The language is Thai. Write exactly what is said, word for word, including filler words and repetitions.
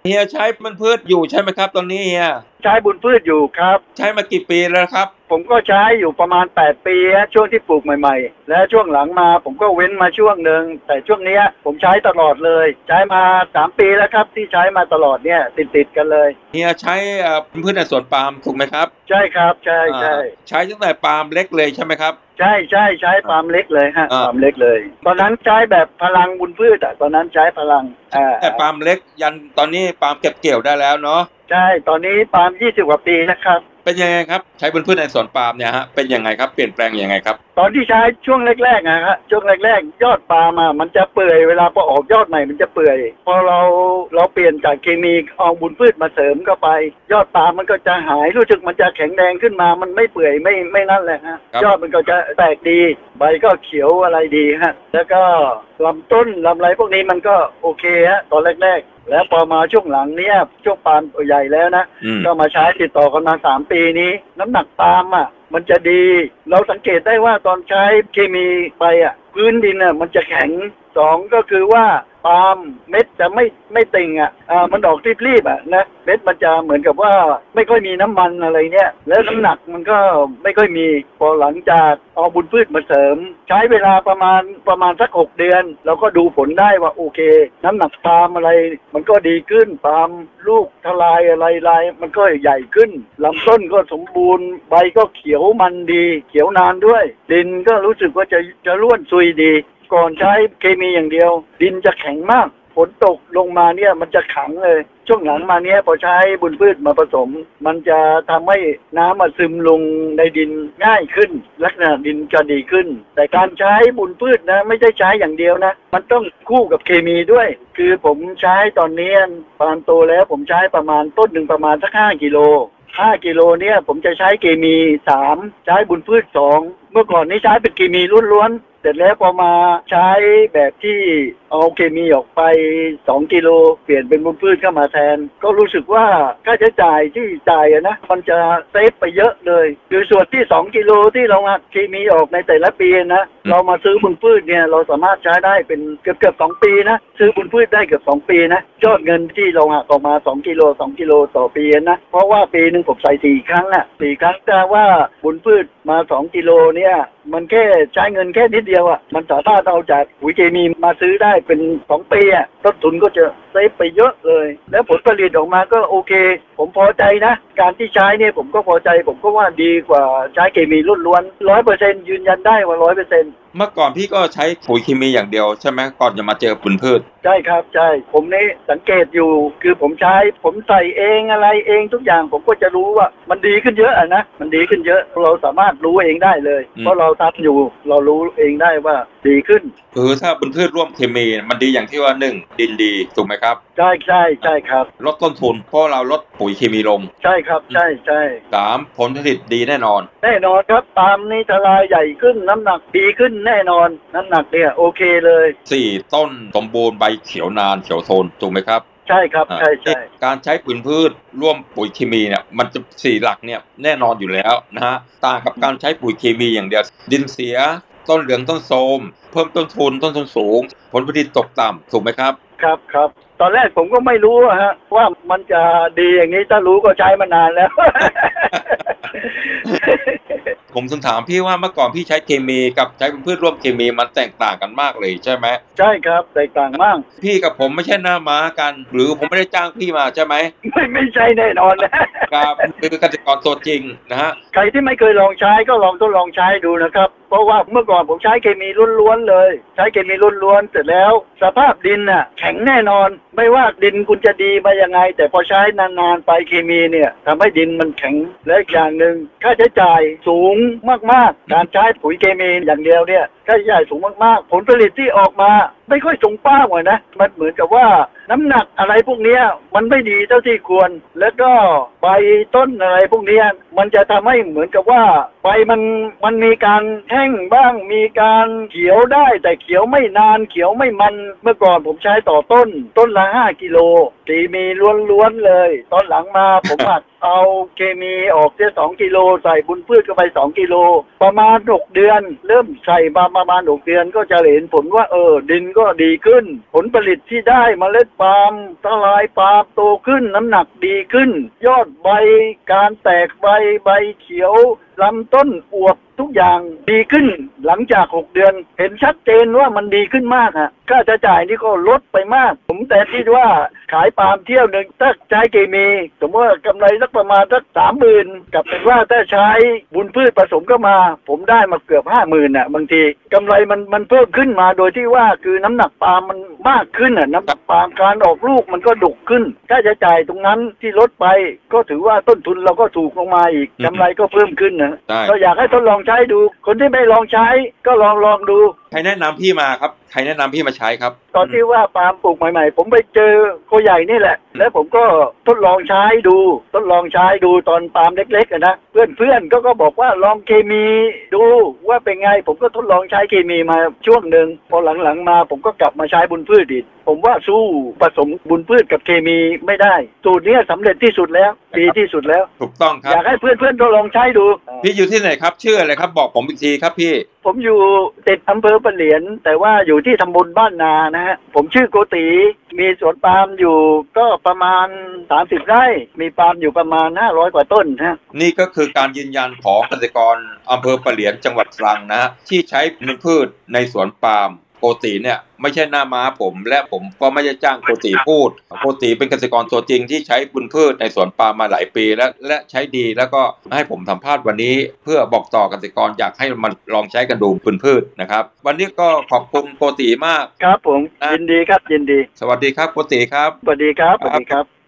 เฮียใช้บุญพืชอยู่ใช่ไหมครับตอนนี้เฮียใช้บุญพืชอยู่ครับใช้มากี่ปีแล้วครับผมก็ใช้อยู่ประมาณแปดปีช่วงที่ปลูกใหม่ๆและช่วงหลังมาผมก็เว้นมาช่วงหนึ่งแต่ช่วงนี้ผมใช้ตลอดเลยใช้มาสามปีแล้วครับที่ใช้มาตลอดเนี่ยติดๆกันเลยเฮียใช้บุญพืชในสวนปาล์มถูกไหมครับใช่ครับใช่ใช่ใช้ตั้งแต่ปาล์มเล็กเลยใช่ไหมครับใช่ใช่ใช้ปาล์มเล็กเลยฮะปาล์มเล็กเลยตอนนั้นใช้แบบพลังบุญพืชอ่ะตอนนั้นใช้พลังแต่ปาล์มเล็กยันตอนนี้ปาล์มเก็บเกี่ยวได้แล้วเนาะใช่ตอนนี้ปาล์มยี่สิบกว่าปีนะครับเป็นยังไงครับใช้บุญพืชในสวนปาล์มเนี่ยฮะเป็นยังไงครับเปลี่ยนแปลงยังไงครับตอนที่ใช้ช่วงแรกๆนะฮะช่วงแรกๆยอดปาล์มมันจะเปื่อยเวลาพอออกยอดใหม่มันจะเปื่อยพอเราเราเปลี่ยนจากเคมีเอาบุญพืชมาเสริมเข้าไปยอดปาล์มมันก็จะหายรู้สึกมันจะแข็งแรงขึ้นมามันไม่เปื่อยไม่ไม่นั่นแหละฮะยอดมันก็จะแตกดีใบก็เขียวอะไรดีฮะแล้วก็ลำต้นลำไรพวกนี้มันก็โอเคฮะตอนแรกๆแล้วพอมาช่วงหลังเนี้ยช่วงปาล์มใหญ่แล้วนะก็มาใช้ติดต่อกันมาสามปีนี้น้ำหนักปาล์มอ่ะมันจะดีเราสังเกตได้ว่าตอนใช้เคมีไปอ่ะพื้นดินอ่ะมันจะแข็งสองก็คือว่าปาล์มเม็ดจะไม่ไม่ติ่งอ่ะอ่ามันออกรีบๆอ่ะนะเม็ดมันจะเหมือนกับว่าไม่ค่อยมีน้ำมันอะไรเนี่ยแล้วน้ำหนักมันก็ไม่ค่อยมีพอหลังจากเอาบุญพืชมาเสริมใช้เวลาประมาณประมาณสักหกเดือนเราก็ดูผลได้ว่าโอเคน้ำหนักปาล์มอะไรมันก็ดีขึ้นปาล์มลูกทลายอะไรลายมันก็ใหญ่ขึ้นลำต้นก็สมบูรณ์ใบก็เขียวมันดีเขียวนานด้วยดินก็รู้สึกว่าจะจะร่วนซุยดีก่อนใช้เคมีอย่างเดียวดินจะแข็งมากฝนตกลงมาเนี่ยมันจะขังเลยช่วงหลังมาเนี้ยพอใช้บุญพืชมาผสมมันจะทำให้น้ำมาซึมลงในดินง่ายขึ้นลักษณะดินจะดีขึ้นแต่การใช้บุญพืชนะไม่ใช่ใช้อย่างเดียวนะมันต้องคู่กับเคมีด้วยคือผมใช้ตอนนี้ปาล์มโตแล้วผมใช้ประมาณต้นหนึ่งประมาณสักห้ากิโลห้ากิโลเนี่ยผมจะใช้เคมีสามใช้บุญพืชสองเมื่อก่อนนี้ใช้เป็นเคมีล้วนๆเสร็จแล้วพอมาใช้แบบที่เอาเคมีออกไปสองกิโลเปลี่ยนเป็นบุญพืชเข้ามาแทนก็รู้สึกว่าค่าใช้จ่ายที่จ่ายนะมันจะเซฟไปเยอะเลยคือส่วนที่สองกิโลที่เราหักเคมีออกในแต่ละปีนะเรามาซื้อบุญพืชเนี่ยเราสามารถใช้ได้เป็นเกือบเกือบสองปีนะซื้อบุญพืชได้เกือบสองปีนะยอดเงินที่เราหักออกมาสองกิโลสองกิโลต่อปีนะเพราะว่าปีนึงผมใส่สี่ครั้งอ่ะสี่ครั้งแต่ว่าบุญพืชมาสองกิโลเนี่ยมันแค่ใช้เงินแค่นิดเดียวอ่ะมันสามารถเอาจากปุ๋ยเคมีมาซื้อได้เป็นสองปีอ่ะต้นทุนก็จะเซฟไปเยอะเลยแล้วผลผลิตออกมาก็โอเคผมพอใจนะการที่ใช้เนี่ยผมก็พอใจผมก็ว่าดีกว่าใช้เคมีล้วนๆร้อยเปอร์เซ็นต์ยืนยันได้ว่าร้อยเปอร์เซ็นต์เมื่อก่อนพี่ก็ใช้ปุ๋ยเคมีอย่างเดียวใช่ไหมก่อนจะมาเจอปุ๋ยพืชใช่ครับใช่ผมนี่สังเกตอยู่คือผมใช้ผมใส่เองอะไรเองทุกอย่างผมก็จะรู้ว่ามันดีขึ้นเยอะอะนะมันดีขึ้นเยอะเราสามารถรู้เองได้เลยเพราะเราทำอยู่เรารู้เองได้ว่าดีขึ้นคือถ้าปุ๋ยพืชร่วมเคมีมันดีอย่างที่ว่าหนึ่งดินดีถูกไหมครับใช่ใช่ใช่ครับลดต้นทุนเพราะเราลดปุ๋ยเคมีลงใช่ครับใช่ใช่สามผลผลิตดีแน่นอนแน่นอนครับปาล์มนี่ทลายใหญ่ขึ้นน้ำหนักดีขึ้นแน่นอนน้ำหนักเนี่ยโอเคเลยสี่ต้นสมบูรณ์ใบเขียวนานเขียวโทนถูกไหมครับใช่ครับใช่ใช่การใช้ปุ๋ยพืชร่วมปุ๋ยเคมีเนี่ยมันจะสี่หลักเนี่ยแน่นอนอยู่แล้วนะฮะต่างกับการใช้ปุ๋ยเคมีอย่างเดียวดินเสียต้นเหลืองต้นโทรมเพิ่มต้นทุนต้นทุนสูงผลผลิตตกต่ำถูกไหมครับครับครับตอนแรกผมก็ไม่รู้ฮะว่ามันจะดีอย่างนี้ถ้ารู้ก็ใช้มานานแล้วผมถึงถามพี่ว่าเมื่อก่อนพี่ใช้เคมีกับใช้พืชร่วมเคมีมันแตกต่างกันมากเลยใช่ไหมใช่ครับแตกต่างมากพี่กับผมไม่ใช่หน้าม้ากันหรือผมไม่ได้จ้างพี่มาใช่ไหมไม่ไม่ใช่แน่นอนนะครับคือเกษตรกรตัวจริงนะฮะใครที่ไม่เคยลองใช้ก็ลองทดลองใช้ดูนะครับเพราะว่าเมื่อก่อนผมใช้เคมีล้วนๆเลยใช้เคมีล้วนๆเสร็จแล้วสภาพดินน่ะแข็งแน่นอนไม่ว่าดินคุณจะดีมายังไงแต่พอใช้นานๆไปเคมีเนี่ยทำให้ดินมันแข็งและอีกอย่างหนึ่งค่าใช้จ่ายสูงมากๆการใช้ปุ๋ยเคมีอย่างเดียวเนี่ยค่าใช้จ่ายสูงมากๆผลผลิตที่ออกมาไม่ค่อยสมป้างเลยนะมันเหมือนกับว่าน้ำหนักอะไรพวกนี้มันไม่ดีเท่าที่ควรแล้วก็ใบต้นอะไรพวกนี้มันจะทำให้เหมือนกับว่าใบมันมันมีการแห้งบ้างมีการเขียวได้แต่เขียวไม่นานเขียวไม่มันเมื่อก่อนผมใช้ต่อต้นต้นละห้ากิโลเคมีล้วนๆเลยตอนหลังมาผมหัดเอาเคมีออกแค่สองกิโลใส่บุญพืชเข้าไปสองกิโลประมาณหกเดือนเริ่มใส่มาประมาณหกเดือนก็จะเห็นผลว่าเออดินก็ดีขึ้นผลผลิตที่ได้เมล็ดปาล์มทลายปาล์มโตขึ้นน้ำหนักดีขึ้นยอดใบการแตกใบใบเขียวลำต้นอวบทุกอย่างดีขึ้นหลังจากหกเดือนเห็นชัดเจนว่ามันดีขึ้นมากฮะค่าใช้จ่ายนี่ก็ลดไปมากผมแต่ที่ว่าขายปาล์มเที่ยวหนึ่งถ้าใช้เคมีสมมติว่ากำไรสักประมาณสักสามหมื่นกับเป็นว่าถ้าใช้บุญพืชผสมเข้ามาผมได้มาเกือบห้าหมื่นอ่ะบางทีกำไรมันมันเพิ่มขึ้นมาโดยที่ว่าคือน้ำหนักปาล์มมันมากขึ้นอ่ะน้ำหนักปาล์มการออกลูกมันก็ดกขึ้นค่าใช้จ่ายตรงนั้นที่ลดไปก็ถือว่าต้นทุนเราก็ถูกลงมาอีกกำไรก็เพิ่มขึ้นนะเราอยากให้ทดลองใช้ดูคนที่ไม่ลองใช้ก็ลองลองดูใครแนะนำพี่มาครับใครแนะนำพี่มาใช้ครับตอนที่ว่าปาล์มปลูกใหม่ๆผมไปเจอโคใหญ่นี่แหละแล้วผมก็ทดลองใช้ดูทดลองใช้ดูตอนปาล์มเล็กๆนะเพื่อนๆก็ก็บอกว่าลองเคมีดูว่าเป็นไงผมก็ทดลองใช้เคมีมาช่วงหนึ่งพอหลังๆมาผมก็กลับมาใช้บุญพืชอีกผมว่าสู้ผสมบุญพืชกับเคมีไม่ได้สูตรนี้สำเร็จที่สุดแล้วดีที่สุดแล้วถูกต้องครับอยากให้เพื่อนๆทดลองใช้ดูพี่อยู่ที่ไหนครับชื่ออะไรครับบอกผมอีกทีครับพี่ผมอยู่ติดอำเภอปะเหลียนแต่ว่าอยู่ที่ตำบลบ้านนานะฮะผมชื่อโกติมีสวนปาล์มอยู่ก็ประมาณสามสิบไร่มีปาล์มอยู่ประมาณห้าร้อยกว่าต้นฮะนี่ก็คือการยืนยันของเกษตรกรอำเภอปะเหลียนจังหวัดตรังนะที่ใช้พืชในสวนปาล์มโกติเนี่ยไม่ใช่หน้าม้าผมและผมก็ไม่ได้จ้างโกติพูดโกติเป็นเกษตรกรตัวจริงที่ใช้บุญพืชในสวนปาล์มมาหลายปีแล้วและใช้ดีแล้วก็ให้ผมสัมภาษณ์วันนี้เพื่อบอกต่อเกษตรกรอยากให้มันลองใช้กันดูบุญพืชนะครับวันนี้ก็ขอบคุณโกติมากครับผมยินดีครับยินดีสวัสดีครับโกติครับสวัสดีครับสวัสดีครับ